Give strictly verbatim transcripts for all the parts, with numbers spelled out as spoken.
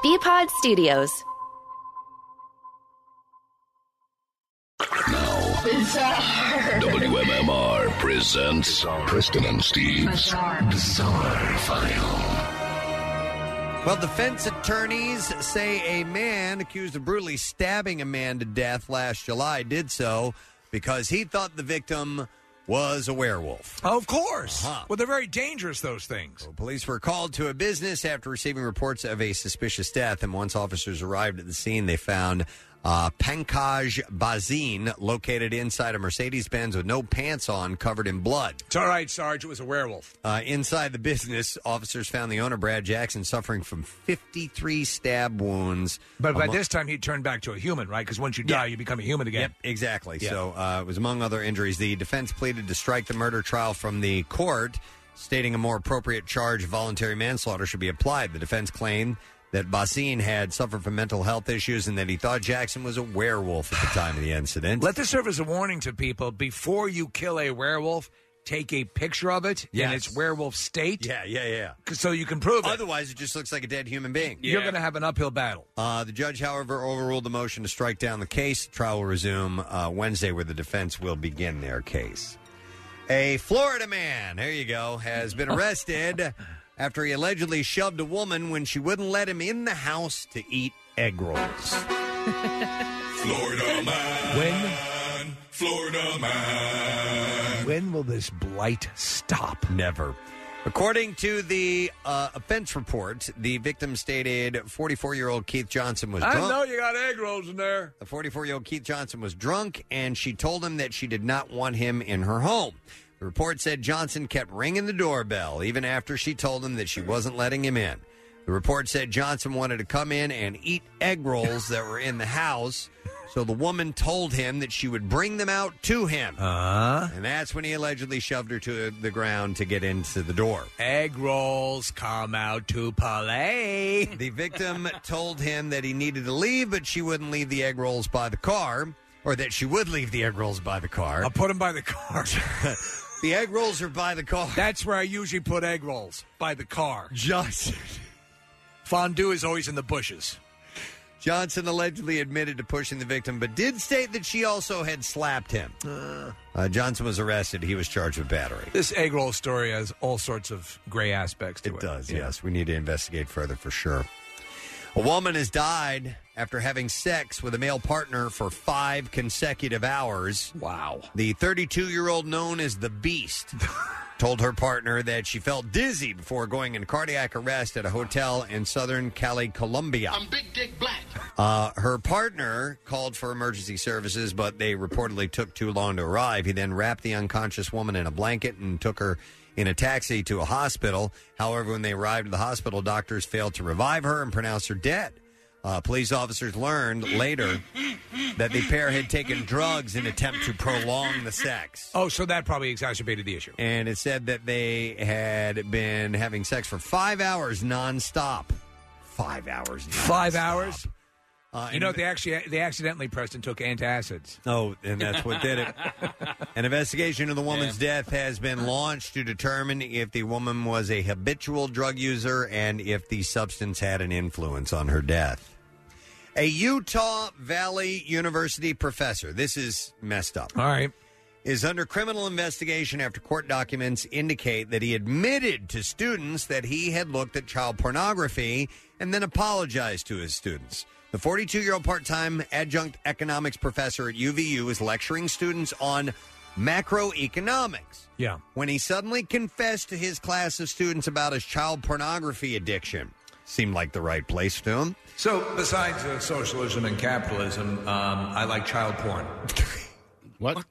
B-Pod Studios. Now, W M M R presents Kristen and Steve's Bizarre, Bizarre File. Well, defense attorneys say a man accused of brutally stabbing a man to death last July did so because he thought the victim was a werewolf. Of course. Uh-huh. Well, they're very dangerous, those things. So police were called to a business after receiving reports of a suspicious death, and once officers arrived at the scene, they found uh, Pankaj Bazin located inside a Mercedes-Benz with no pants on, covered in blood. It's all right, Sarge. It was a werewolf. Uh, inside the business, officers found the owner, Brad Jackson, suffering from fifty-three stab wounds. But by among- this time, he'd turned back to a human, right? Because once you die, you become a human again. Yep, exactly. Yeah. So uh, it was among other injuries. The defense pleaded to strike the murder trial from the court, stating a more appropriate charge of voluntary manslaughter should be applied. The defense claimed that Basin had suffered from mental health issues and that he thought Jackson was a werewolf at the time of the incident. Let this serve as a warning to people. Before you kill a werewolf, take a picture of it in Yes. its werewolf state. Yeah, yeah, yeah. So you can prove it. Otherwise, it just looks like a dead human being. You're going to have an uphill battle. Uh, the judge, however, overruled the motion to strike down the case. Trial will resume uh, Wednesday, where the defense will begin their case. A Florida man, there you go, has been arrested after he allegedly shoved a woman when she wouldn't let him in the house to eat egg rolls. Florida man. When? Florida man. When will this blight stop? Never. According to the uh, offense report, the victim stated forty-four-year-old Keith Johnson was I drunk. know you got egg rolls in there. The forty-four-year-old Keith Johnson was drunk, and she told him that she did not want him in her home. The report said Johnson kept ringing the doorbell even after she told him that she wasn't letting him in. The report said Johnson wanted to come in and eat egg rolls that were in the house, so the woman told him that she would bring them out to him. Uh, And that's when he allegedly shoved her to the ground to get into the door. egg rolls come out to play. The victim told him that he needed to leave, but she wouldn't leave the egg rolls by the car, or that she would leave the egg rolls by the car. I'll put them by the car. The egg rolls are by the car. That's where I usually put egg rolls, by the car. Johnson. Fondue is always in the bushes. Johnson allegedly admitted to pushing the victim, but did state that she also had slapped him. Uh, uh, Johnson was arrested. He was charged with battery. This egg roll story has all sorts of gray aspects to it. It does, Yeah. yes. We need to investigate further for sure. A woman has died after having sex with a male partner for five consecutive hours. Wow. The thirty-two-year-old, known as the Beast, told her partner that she felt dizzy before going into cardiac arrest at a hotel in Southern Cali, Colombia. I'm Big Dick Black. Uh, her partner called for emergency services, but they reportedly took too long to arrive. He then wrapped the unconscious woman in a blanket and took her in a taxi to a hospital. However, when they arrived at the hospital, doctors failed to revive her and pronounced her dead. Uh, police officers learned later that the pair had taken drugs in an attempt to prolong the sex. Oh, so that probably exacerbated the issue. And it said that they had been having sex for five hours nonstop. Five hours nonstop. Five hours? Uh, you know, they actually they accidentally, Preston, took antacids. Oh, and that's what did it. An investigation of the woman's death has been launched to determine if the woman was a habitual drug user and if the substance had an influence on her death. A Utah Valley University professor, this is messed up. All right. Is under criminal investigation after court documents indicate that he admitted to students that he had looked at child pornography and then apologized to his students. The forty-two-year-old part-time adjunct economics professor at U V U is lecturing students on macroeconomics. Yeah. When he suddenly confessed to his class of students about his child pornography addiction. Seemed like the right place to him. So, besides uh, socialism and capitalism, um, I like child porn. What?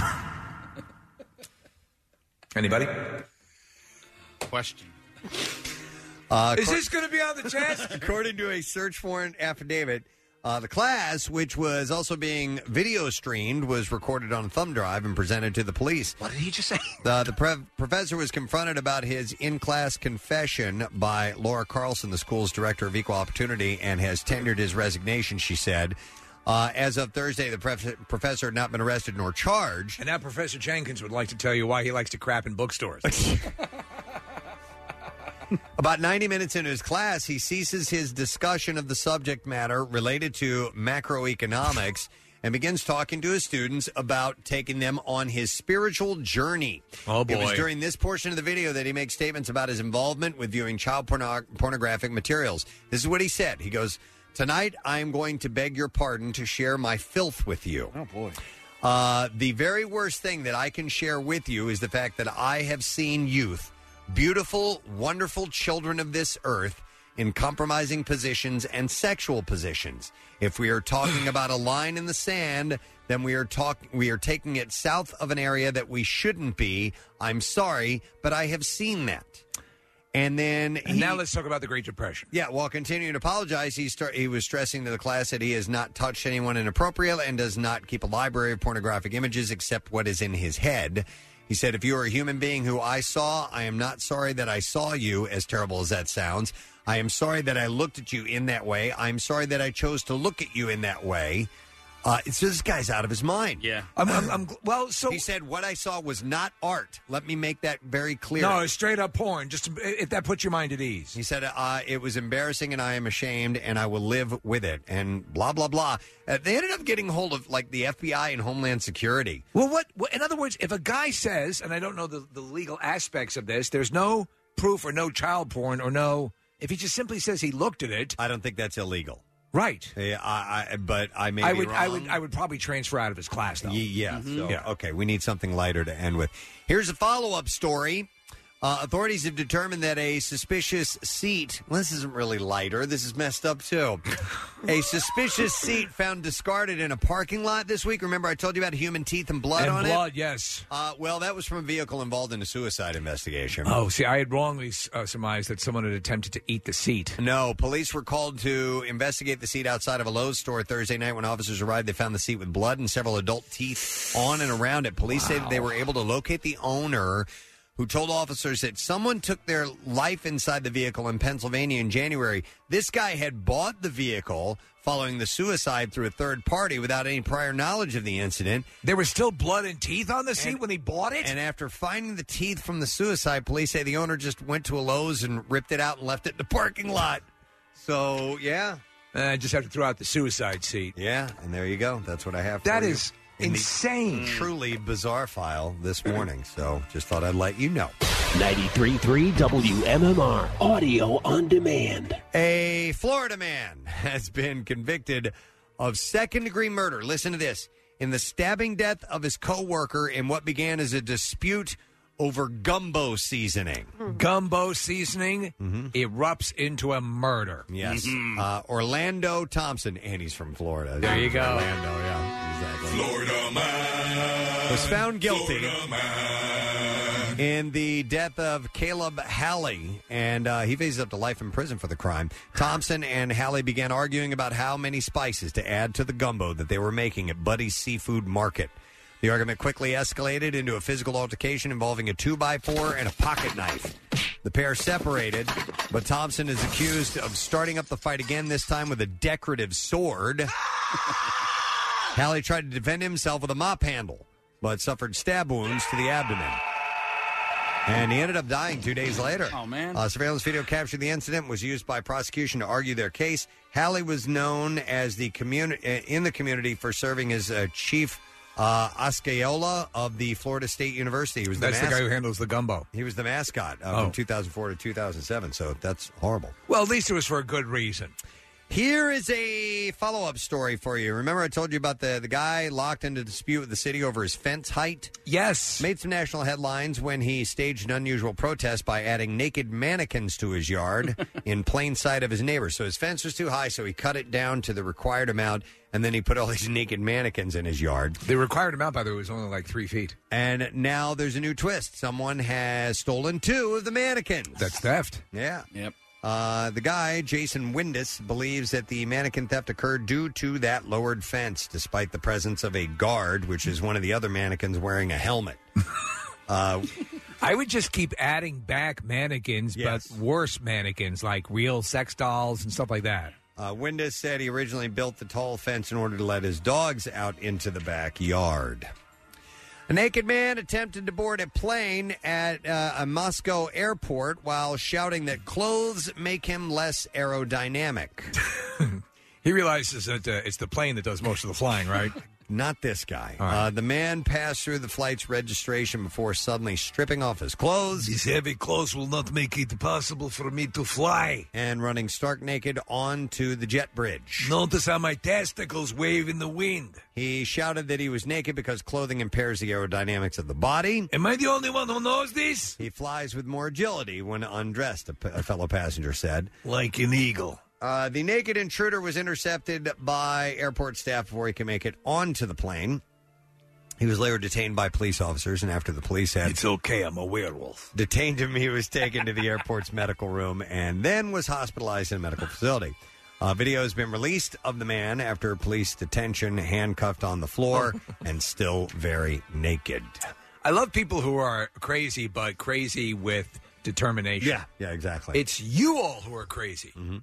Anybody? Question. Uh, Is this going to be on the test? According to a search warrant affidavit, uh, the class, which was also being video streamed, was recorded on a thumb drive and presented to the police. What did he just say? Uh, the pre- professor was confronted about his in-class confession by Laura Carlson, the school's director of equal opportunity, and has tendered his resignation, she said. Uh, as of Thursday, the pref- professor had not been arrested nor charged. And now Professor Jenkins would like to tell you why he likes to crap in bookstores. About ninety minutes into his class, he ceases his discussion of the subject matter related to macroeconomics and begins talking to his students about taking them on his spiritual journey. Oh, boy. It was during this portion of the video that he makes statements about his involvement with viewing child porno- pornographic materials. This is what he said. He goes, "Tonight, I am going to beg your pardon to share my filth with you." Oh, boy. Uh, the very worst thing that I can share with you is the fact that I have seen youth, beautiful, wonderful children of this earth, in compromising positions and sexual positions. If we are talking about a line in the sand, then we are talk we are taking it south of an area that we shouldn't be. I'm sorry, but I have seen that. And then And he, now let's talk about the Great Depression. Yeah, while continuing to apologize, he start, he was stressing to the class that he has not touched anyone inappropriately and does not keep a library of pornographic images except what is in his head. He said, "If you are a human being who I saw, I am not sorry that I saw you, as terrible as that sounds. I am sorry that I looked at you in that way. I'm sorry that I chose to look at you in that way." Uh, it's this guy's out of his mind. Yeah. I'm, I'm, I'm, well, so he said, "What I saw was not art. Let me make that very clear." No, it's straight up porn. Just if that puts your mind at ease. He said, uh, "It was embarrassing, and I am ashamed, and I will live with it." And blah blah blah. Uh, they ended up getting hold of like the F B I and Homeland Security. Well, what, what? In other words, if a guy says, and I don't know the, the legal aspects of this, there's no proof or no child porn or no. If he just simply says he looked at it, I don't think that's illegal. Right. Yeah, I, I, but I may I be would, wrong. I would, I would probably transfer out of his class, though. Ye- yeah. Mhm. So, Yeah. okay, we need something lighter to end with. Here's a follow-up story. Uh, authorities have determined that a suspicious seat... Well, this isn't really lighter. This is messed up, too. A suspicious seat found discarded in a parking lot this week. Remember I told you about human teeth and blood and on blood, it? yes. Uh, well, that was from a vehicle involved in a suicide investigation. Oh, see, I had wrongly uh, surmised that someone had attempted to eat the seat. No, police were called to investigate the seat outside of a Lowe's store Thursday night. When officers arrived, they found the seat with blood and several adult teeth on and around it. Police say that they were able to locate the owner, who told officers that someone took their life inside the vehicle in Pennsylvania in January. This guy had bought the vehicle following the suicide through a third party without any prior knowledge of the incident. There was still blood and teeth on the seat And- when he bought it? And after finding the teeth from the suicide, police say the owner just went to a Lowe's and ripped it out and left it in the parking lot. So, yeah. I just have to throw out the suicide seat. Yeah, and there you go. That's what I have for That you. is In the insane. truly bizarre file this morning. So just thought I'd let you know. ninety-three point three W M M R, audio on demand. A Florida man has been convicted of second-degree murder. Listen to this. In the stabbing death of his co-worker in what began as a dispute over gumbo seasoning. Gumbo seasoning erupts into a murder. Yes. Uh, Orlando Thompson, and he's from Florida. There you go. Orlando, yeah, exactly. Florida man. Was found guilty Florida man. in the death of Caleb Halley, and uh, he faces up to life in prison for the crime. Thompson and Halley began arguing about how many spices to add to the gumbo that they were making at Buddy's Seafood Market. The argument quickly escalated into a physical altercation involving a two by four and a pocket knife. The pair separated, but Thompson is accused of starting up the fight again, this time with a decorative sword. Halley tried to defend himself with a mop handle, but suffered stab wounds to the abdomen. And he ended up dying two days later. Oh, man. Uh, surveillance video captured the incident, was used by prosecution to argue their case. Halley was known as the communi- in the community for serving as uh, chief uh, Osceola of the Florida State University. He was the That's the mas- guy who handles the gumbo. He was the mascot uh, Oh. from two thousand four to two thousand seven, so that's horrible. Well, at least it was for a good reason. Here is a follow-up story for you. Remember I told you about the, the guy locked into dispute with the city over his fence height? Yes. Made some national headlines when he staged an unusual protest by adding naked mannequins to his yard in plain sight of his neighbors. So his fence was too high, so he cut it down to the required amount, and then he put all these naked mannequins in his yard. The required amount, by the way, was only like three feet. And now there's a new twist. Someone has stolen two of the mannequins. That's theft. Yeah. Yep. Uh, the guy, Jason Windus, believes that the mannequin theft occurred due to that lowered fence, despite the presence of a guard, which is one of the other mannequins wearing a helmet. uh, I would just keep adding back mannequins, Yes. but worse mannequins, like real sex dolls and stuff like that. uh, Windus said he originally built the tall fence in order to let his dogs out into the backyard. A naked man attempted to board a plane at uh, a Moscow airport while shouting that clothes make him less aerodynamic. He realizes that uh, it's the plane that does most of the flying, right? Not this guy. All right. Uh, the man passed through the flight's registration before suddenly stripping off his clothes. These heavy clothes will not make it possible for me to fly. And running stark naked onto the jet bridge. Notice how my testicles wave in the wind. He shouted that he was naked because clothing impairs the aerodynamics of the body. Am I the only one who knows this? He flies with more agility when undressed, a, p- a fellow passenger said. Like an eagle. Uh, the naked intruder was intercepted by airport staff before he could make it onto the plane. He was later detained by police officers, and after the police had... It's okay, I'm a werewolf. Detained him, he was taken to the airport's medical room and then was hospitalized in a medical facility. Uh, video has been released of the man after police detention, handcuffed on the floor, and still very naked. I love people who are crazy, but crazy with determination. Yeah, yeah, exactly. It's you all who are crazy. Mm-hmm.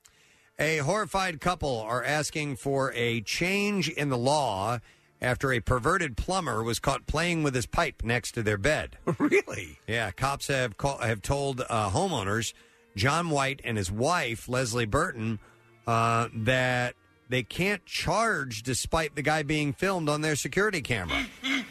A horrified couple are asking for a change in the law after a perverted plumber was caught playing with his pipe next to their bed. Really? Yeah, cops have call, have told uh, homeowners, John White and his wife, Leslie Burton, uh, that they can't charge despite the guy being filmed on their security camera.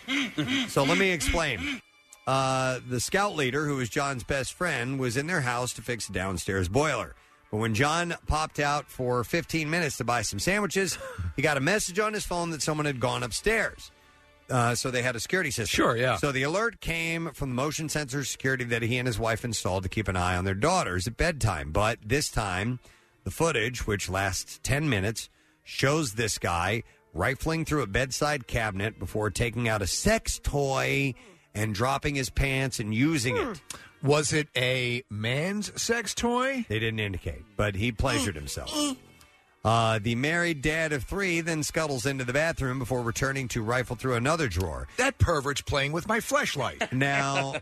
So let me explain. Uh, the scout leader, who was John's best friend, was in their house to fix a downstairs boiler. But when John popped out for fifteen minutes to buy some sandwiches, he got a message on his phone that someone had gone upstairs. Uh, so they had a security system. Sure, yeah. So the alert came from the motion sensor security that he and his wife installed to keep an eye on their daughters at bedtime. But this time, the footage, which lasts ten minutes, shows this guy rifling through a bedside cabinet before taking out a sex toy and dropping his pants and using it. Was it a man's sex toy? They didn't indicate, but he pleasured himself. Uh, the married dad of three then scuttles into the bathroom before returning to rifle through another drawer. That pervert's playing with my fleshlight. Now,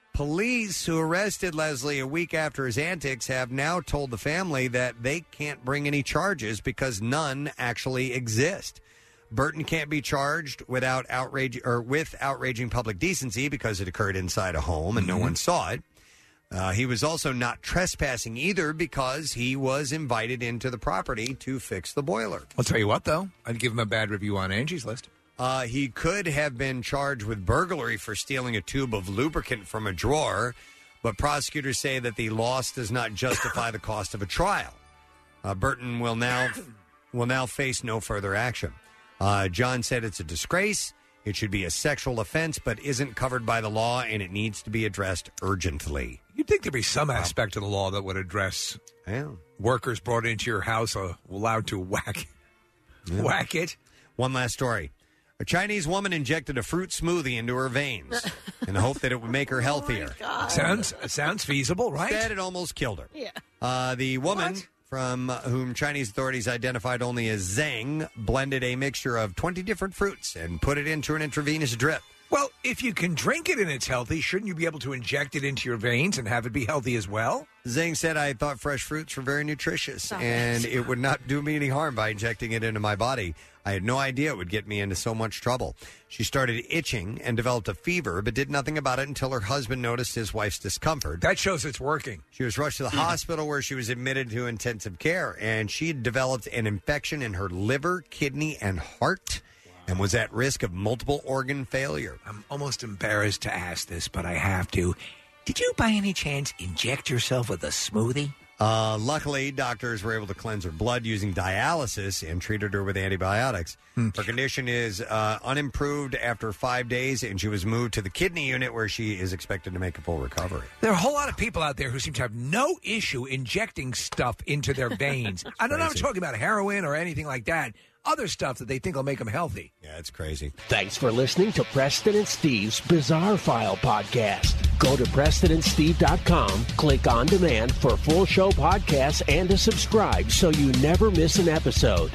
police who arrested Leslie a week after his antics have now told the family that they can't bring any charges because none actually exist. Burton can't be charged without outrage or with outraging public decency because it occurred inside a home and mm-hmm. no one saw it. Uh, he was also not trespassing either because he was invited into the property to fix the boiler. I'll tell you what, though. I'd give him a bad review on Angie's List. Uh, he could have been charged with burglary for stealing a tube of lubricant from a drawer, but prosecutors say that the loss does not justify the cost of a trial. Uh, Burton will now will now face no further action. Uh, John said it's a disgrace. It should be a sexual offense, but isn't covered by the law, and it needs to be addressed urgently. You'd think there'd be some aspect of the law that would address yeah. workers brought into your house uh, allowed to whack, yeah. whack it. One last story. A Chinese woman injected a fruit smoothie into her veins in the hope that it would make her healthier. Oh sounds sounds feasible, right? Instead, it almost killed her. Yeah. Uh, the woman... What? from whom Chinese authorities identified only as Zhang, blended a mixture of twenty different fruits and put it into an intravenous drip. Well, if you can drink it and it's healthy, shouldn't you be able to inject it into your veins and have it be healthy as well? Zhang said, I thought fresh fruits were very nutritious, Stop and it. it would not do me any harm by injecting it into my body. I had no idea it would get me into so much trouble. She started itching and developed a fever, but did nothing about it until her husband noticed his wife's discomfort. That shows it's working. She was rushed to the hospital where she was admitted to intensive care, and she had developed an infection in her liver, kidney, and heart, and was at risk of multiple organ failure. I'm almost embarrassed to ask this, but I have to. Did you by any chance inject yourself with a smoothie? Uh, luckily, doctors were able to cleanse her blood using dialysis and treated her with antibiotics. Hmm. Her condition is uh, unimproved after five days, and she was moved to the kidney unit where she is expected to make a full recovery. There are a whole lot of people out there who seem to have no issue injecting stuff into their veins. I don't know if I'm talking about heroin or anything like that. Other stuff that they think will make them healthy. Yeah, it's crazy. Thanks for listening to Preston and Steve's Bizarre File podcast. Go to Preston and Steve dot com, click on demand for full show podcasts and to subscribe so you never miss an episode.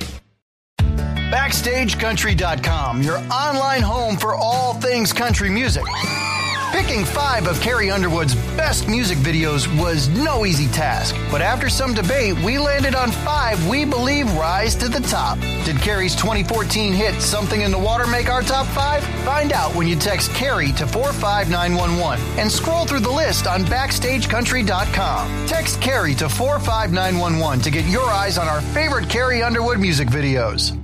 Backstage Country dot com, your online home for all things country music. Picking five of Carrie Underwood's best music videos was no easy task, but after some debate, we landed on five we believe rise to the top. Did Carrie's twenty fourteen hit Something in the Water make our top five? Find out when you text Carrie to four five nine one one and scroll through the list on backstage country dot com. Text Carrie to four five nine one one to get your eyes on our favorite Carrie Underwood music videos.